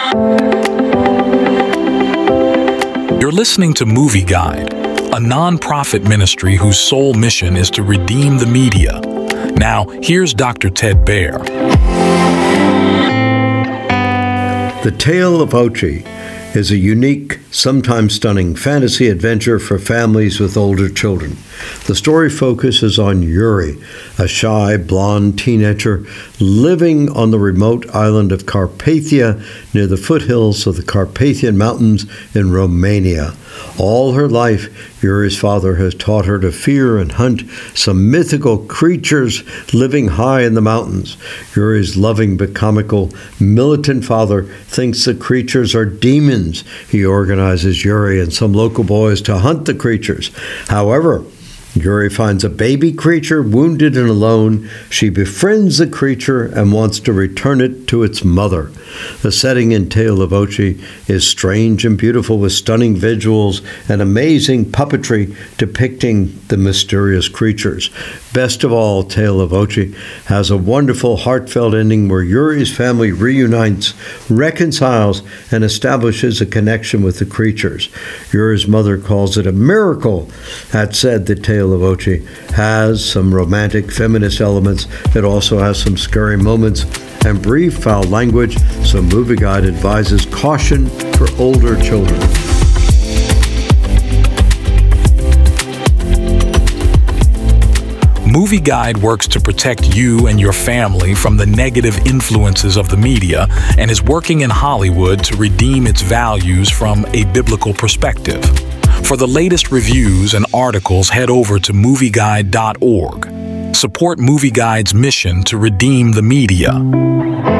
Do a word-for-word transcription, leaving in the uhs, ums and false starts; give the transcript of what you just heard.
You're listening to Movie Guide, a non-profit ministry whose sole mission is to redeem the media. Now, here's Doctor Ted Baehr. The Tale of Ochi is a unique, sometimes stunning fantasy adventure for families with older children. The story focuses on Yuri, a shy, blonde teenager living on the remote island of Carpathia near the foothills of the Carpathian Mountains in Romania. All her life, Yuri's father has taught her to fear and hunt some mythical creatures living high in the mountains. Yuri's loving but comical, militant father thinks the creatures are demons. He organizes Yuri and some local boys to hunt the creatures. However, Yuri finds a baby creature wounded and alone. She befriends the creature and wants to return it to its mother. The setting in Tale of Ochi is strange and beautiful, with stunning visuals and amazing puppetry depicting the mysterious creatures. Best of all, Tale of Ochi has a wonderful, heartfelt ending where Yuri's family reunites, reconciles, and establishes a connection with the creatures. Yuri's mother calls it a miracle. That said, the Tale of Ochi has some romantic feminist elements. It also has some scary moments and brief foul language, so Movie Guide advises caution for older children. Movie Guide works to protect you and your family from the negative influences of the media and is working in Hollywood to redeem its values from a biblical perspective. For the latest reviews and articles, head over to movie guide dot org. Support Movie Guide's mission to redeem the media.